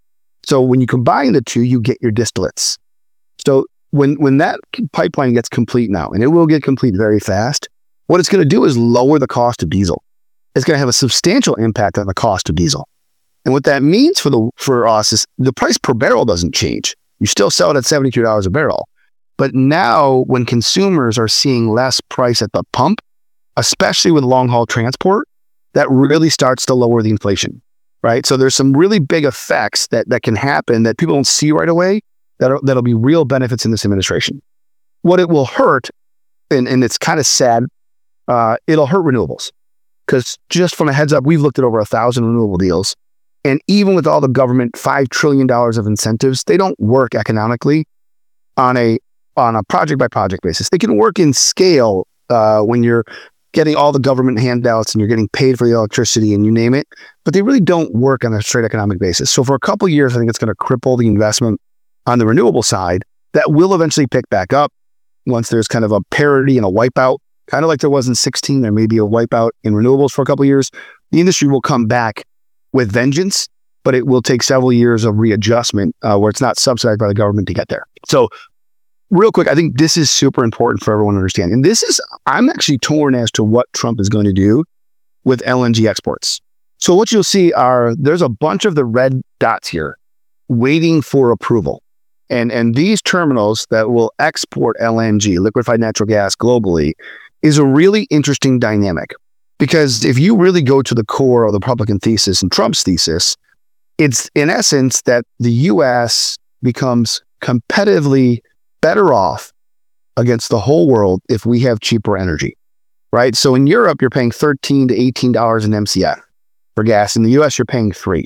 So when you combine the two, you get your distillates. So when, when that pipeline gets complete now, and it will get complete very fast, what it's going to do is lower the cost of diesel. It's going to have a substantial impact on the cost of diesel. And what that means for the for us is the price per barrel doesn't change. You still sell it at seventy-two dollars a barrel. But now when consumers are seeing less price at the pump, especially with long-haul transport, that really starts to lower the inflation, right? So there's some really big effects that, that can happen that people don't see right away that are, that'll be real benefits in this administration. What it will hurt, and, and it's kind of sad, uh, it'll hurt renewables. Because just from a heads up, we've looked at over a thousand renewable deals. And even with all the government five trillion dollars of incentives, they don't work economically on a on a project by project basis. They can work in scale uh, when you're getting all the government handouts and you're getting paid for the electricity and you name it, but they really don't work on a straight economic basis. So for a couple of years, I think it's going to cripple the investment on the renewable side. That will eventually pick back up once there's kind of a parity and a wipeout, kind of like there was in sixteen. There may be a wipeout in renewables for a couple of years. The industry will come back with vengeance, but it will take several years of readjustment uh, where it's not subsidized by the government to get there. So real quick, I think this is super important for everyone to understand. And this is, I'm actually torn as to what Trump is going to do with L N G exports. So what you'll see are, there's a bunch of the red dots here waiting for approval. And, and these terminals that will export L N G, liquefied natural gas, globally, is a really interesting dynamic. Because if you really go to the core of the Republican thesis and Trump's thesis, it's in essence that the U S becomes competitively better off against the whole world if we have cheaper energy, right? So in Europe, you're paying thirteen to eighteen dollars an M C F for gas. In the U S, you're paying three.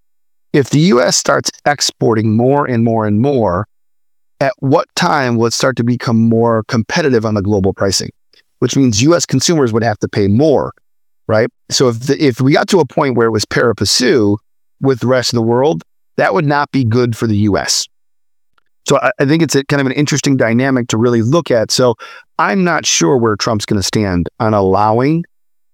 If the U S starts exporting more and more and more, at what time will it start to become more competitive on the global pricing? Which means U S consumers would have to pay more, right? So if the, if we got to a point where it was pari passu with the rest of the world, that would not be good for the U S. So I, I think it's a kind of an interesting dynamic to really look at. So I'm not sure where Trump's going to stand on allowing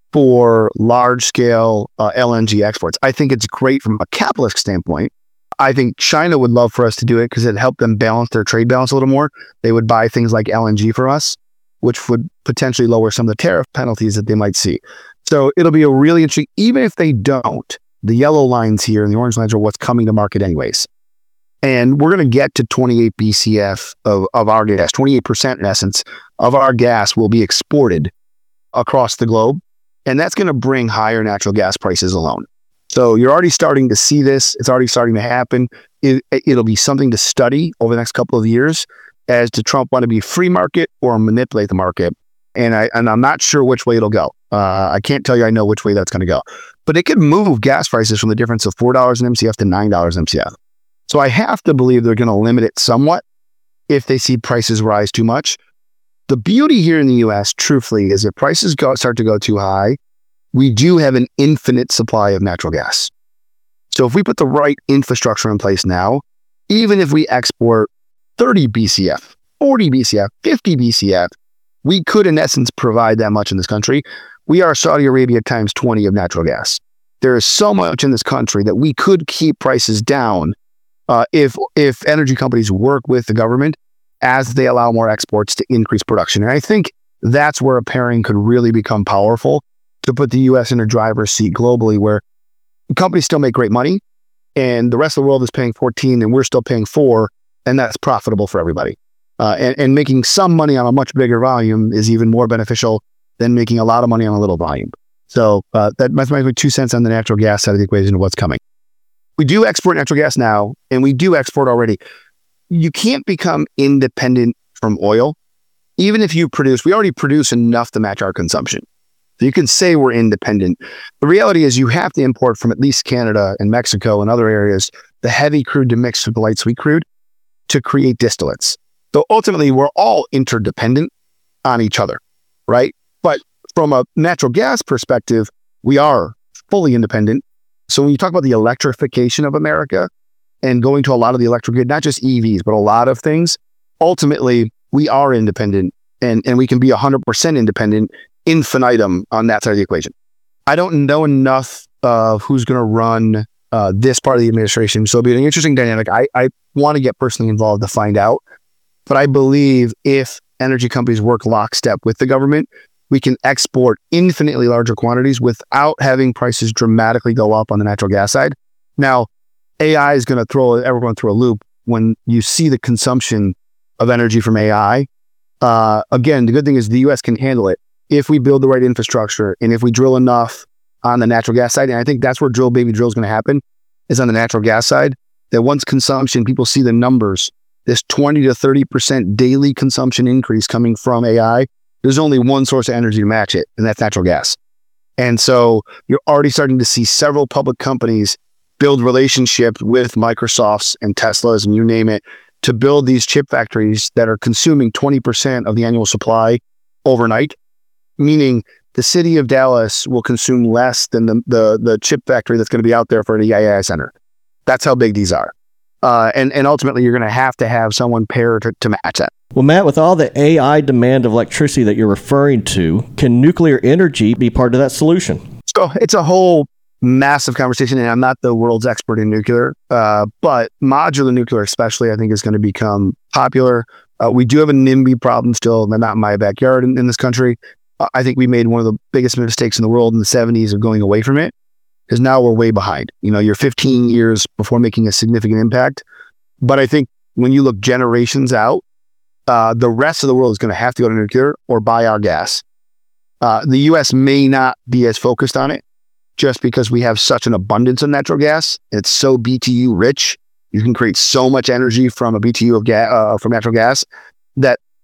for large-scale uh, L N G exports. I think it's great from a capitalist standpoint. I think China would love for us to do it because it helped them balance their trade balance a little more. They would buy things like L N G for us, which would potentially lower some of the tariff penalties that they might see. So it'll be a really interesting, even if they don't, the yellow lines here and the orange lines are what's coming to market anyways. And we're going to get to twenty-eight B C F of, of our gas, twenty-eight percent in essence of our gas will be exported across the globe. And that's going to bring higher natural gas prices alone. So you're already starting to see this. It's already starting to happen. It, it'll be something to study over the next couple of years as to Trump want to be free market or manipulate the market. And, I, and I'm not sure which way it'll go. Uh, I can't tell you I know which way that's going to go. But it could move gas prices from the difference of four dollars an M C F to nine dollars an M C F. So I have to believe they're going to limit it somewhat if they see prices rise too much. The beauty here in the U S, truthfully, is if prices go, start to go too high, we do have an infinite supply of natural gas. So if we put the right infrastructure in place now, even if we export thirty B C F, forty B C F, fifty B C F, we could in essence provide that much in this country. We are Saudi Arabia times twenty of natural gas. There is so much in this country that we could keep prices down uh, if if energy companies work with the government as they allow more exports to increase production. And I think that's where a pairing could really become powerful to put the U S in a driver's seat globally, where companies still make great money and the rest of the world is paying fourteen and we're still paying four, and that's profitable for everybody. Uh, and, and making some money on a much bigger volume is even more beneficial than making a lot of money on a little volume. So uh, that, that's my two cents on the natural gas side of the equation of what's coming. We do export natural gas now, and we do export already. You can't become independent from oil. Even if you produce, we already produce enough to match our consumption. So you can say we're independent. The reality is you have to import from at least Canada and Mexico and other areas the heavy crude to mix with the light sweet crude to create distillates. So ultimately, we're all interdependent on each other, right? But from a natural gas perspective, we are fully independent. So when you talk about the electrification of America and going to a lot of the electric grid, not just E Vs, but a lot of things, ultimately, we are independent and, and we can be one hundred percent independent infinitum on that side of the equation. I don't know enough of who's going to run uh, this part of the administration. So it'll be an interesting dynamic. I, I want to get personally involved to find out. But I believe if energy companies work lockstep with the government, we can export infinitely larger quantities without having prices dramatically go up on the natural gas side. Now, A I is going to throw everyone through a loop when you see the consumption of energy from A I. Uh, again, the good thing is the U S can handle it if we build the right infrastructure and if we drill enough on the natural gas side. And I think that's where drill baby drill is going to happen, is on the natural gas side, that once consumption, people see the numbers, this twenty to thirty percent daily consumption increase coming from A I, there's only one source of energy to match it, and that's natural gas. And so you're already starting to see several public companies build relationships with Microsofts and Teslas and you name it to build these chip factories that are consuming twenty percent of the annual supply overnight, meaning the city of Dallas will consume less than the, the, the chip factory that's going to be out there for the A I center. That's how big these are. Uh, and, and ultimately, you're going to have to have someone pair to, to match that. Well, Matt, with all the A I demand of electricity that you're referring to, can nuclear energy be part of that solution? So it's a whole massive conversation, and I'm not the world's expert in nuclear, uh, but modular nuclear especially, I think, is going to become popular. Uh, we do have a NIMBY problem still, not in my backyard in, in this country. Uh, I think we made one of the biggest mistakes in the world in the seventies of going away from it, because now we're way behind. You know, you're fifteen years before making a significant impact. But I think when you look generations out, uh, the rest of the world is going to have to go to nuclear or buy our gas. Uh, the U S may not be as focused on it just because we have such an abundance of natural gas. It's so B T U rich. You can create so much energy from a B T U of gas, uh, from natural gas, that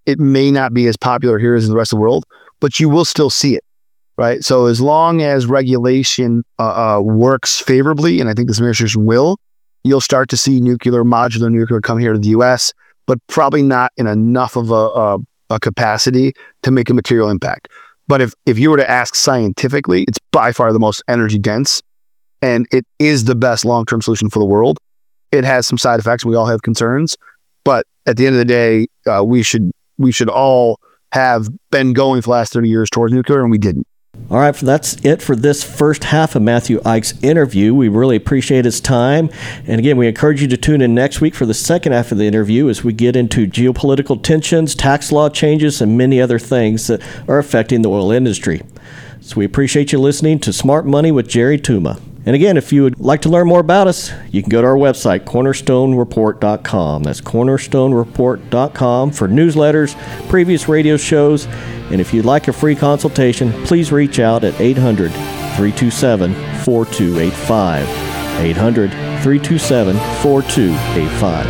it may not be as popular here as in the rest of the world, but you will still see it, right? So as long as regulation uh, uh, works favorably, and I think this administration will, you'll start to see nuclear, modular nuclear come here to the U S, but probably not in enough of a, a, a capacity to make a material impact. But if, if you were to ask scientifically, it's by far the most energy dense, and it is the best long-term solution for the world. It has some side effects. We all have concerns, but at the end of the day, uh, we should we should all have been going for the last thirty years towards nuclear, and we didn't. All right, that's it for this first half of Matthew Ike's interview. We really appreciate his time. And again, we encourage you to tune in next week for the second half of the interview as we get into geopolitical tensions, tax law changes, and many other things that are affecting the oil industry. So we appreciate you listening to Smart Money with Jerry Tuma. And again, if you would like to learn more about us, you can go to our website, cornerstone report dot com. That's cornerstone report dot com for newsletters, previous radio shows, and if you'd like a free consultation, please reach out at eight hundred, three two seven, four two eight five. eight hundred, three two seven, four two eight five.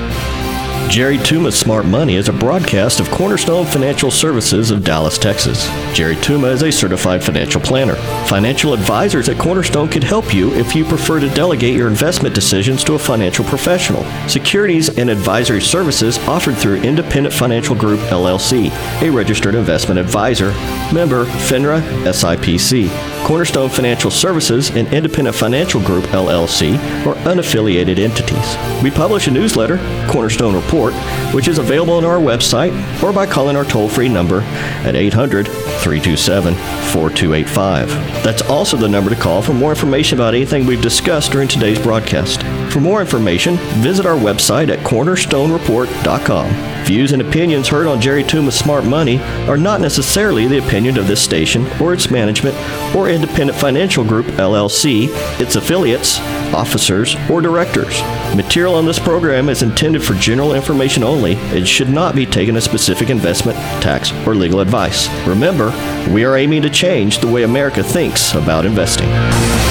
Jerry Tuma's Smart Money is a broadcast of Cornerstone Financial Services of Dallas, Texas. Jerry Tuma is a certified financial planner. Financial advisors at Cornerstone can help you if you prefer to delegate your investment decisions to a financial professional. Securities and advisory services offered through Independent Financial Group, L L C, a registered investment advisor, member FINRA S I P C. Cornerstone Financial Services and Independent Financial Group, L L C, are unaffiliated entities. We publish a newsletter, Cornerstone Report, which is available on our website or by calling our toll-free number at eight hundred, three two seven, four two eight five. That's also the number to call for more information about anything we've discussed during today's broadcast. For more information, visit our website at cornerstone report dot com. Views and opinions heard on Jerry Tuma's Smart Money are not necessarily the opinion of this station or its management or Independent Financial Group, L L C, its affiliates, officers, or directors. Material on this program is intended for general information only and should not be taken as specific investment, tax, or legal advice. Remember, we are aiming to change the way America thinks about investing.